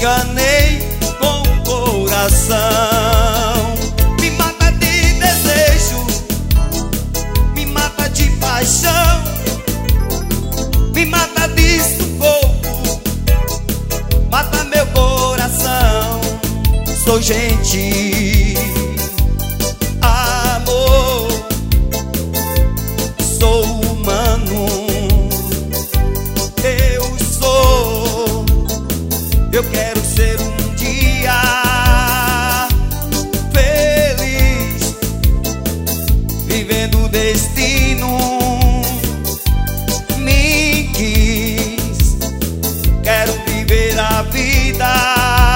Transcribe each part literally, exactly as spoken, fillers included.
enganei com o coração. Me mata de desejo, me mata de paixão, me mata de sufoco, mata meu coração. Sou gente, amor, sou humano, eu sou. Eu quero ser um dia feliz, vivendo o destino me quis. Quero viver a vida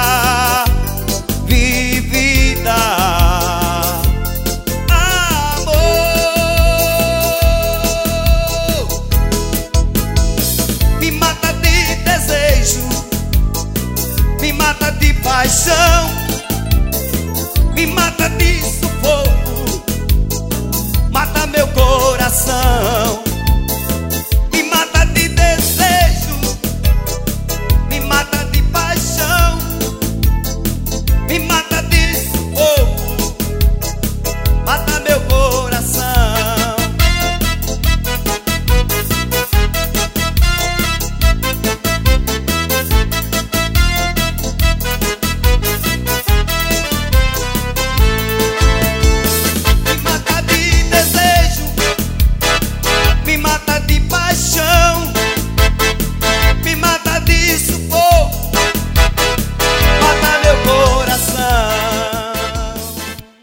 vivida, amor. Me mata de desejo, me mata de paixão, me mata de sufoco, mata meu coração.